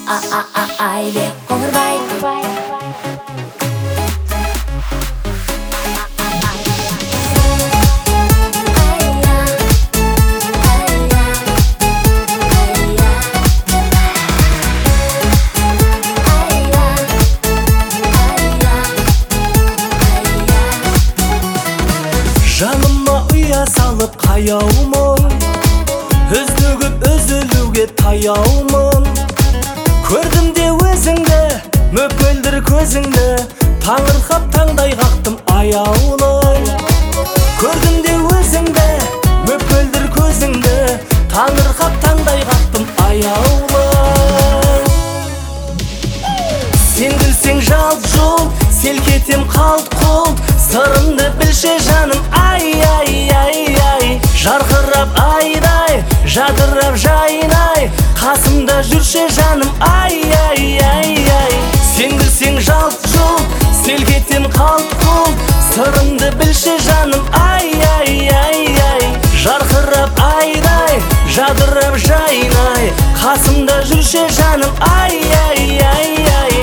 Айбек Қоңырбай. Жаныма ұя салып қаяумын, үздігіп үзілуге таяумын. Көрдім де өзіңді, мөпкөлдір көзіңді, таңырқап таңдай қақтым аяулы. Көрдім де өзіңді, мөпкөлдір көзіңді, таңырқап таңдай қақтым аяулы. Сен күлсең жалт-жұлт, селкетем қалт-құлт, сырымды білші жаным, ай-ай-ай-ай. Жарқырап айдай, жадырап жайнай, қасымда жүрші жаным, ай-ай-ай-ай. Сен күлсең жалт-жұлт, селкетем қалт-құлт, сырымды білші жаным, ай-ай-ай-ай. Жарқырап айдай, жадырап жайнай, қасымда жүрші жаным, ай-ай-ай-ай.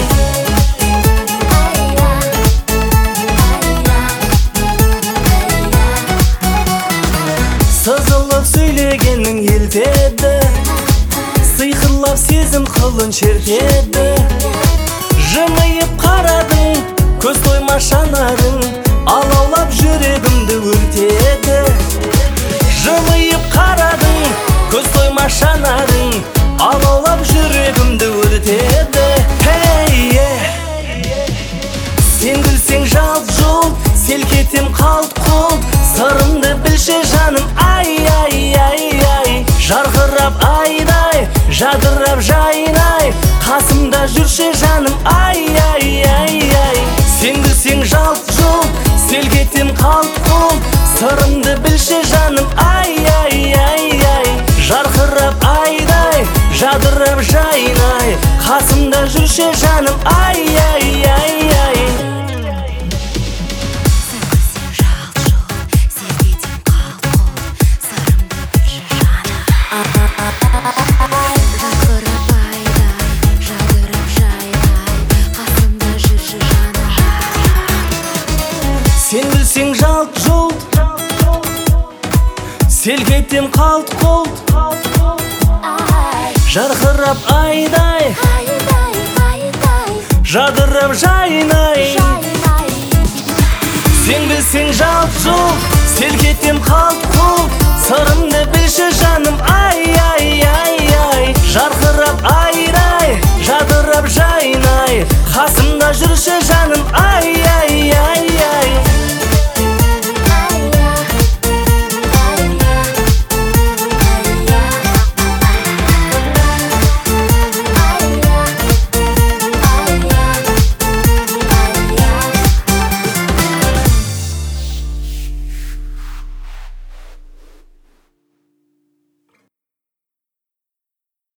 Сызылып сөйлегенің елтеді, сиқырлап сезім қылын шертеді. Жымиып қарадың, көз тоймас жанарың, алаулап жүрегімді өртеді. Жымиып қарадың, көз тоймас жанарың, алаулап жүрегімді өртеді. Сен күлсең жалт-жұлт, селкетем қалт-құлт, сырымды білші жаным, ай-ай-ай-ай. Жарқырап айдай, жадырап жайнай, қасымда жүрші жаным, ай-ай-ай-ай. Сен күлсең жалт-жұлт, селкетем қалт-құлт, сырымды білші жаным, ай-ай-ай-ай. Жарқырап айдай, жадырап жайнай, қасымда жүрші жаным, ай-ай-ай-ай. Сен білсең жалт-жұлт, селкетем қалт-құлт, жарқырап айдай, жадырап жайнай. Сен білсең жалт-жұлт, селкетем қалт-құлт, сырымды білші жаным, ай-ай-ай-ай. Жарқырап айдай,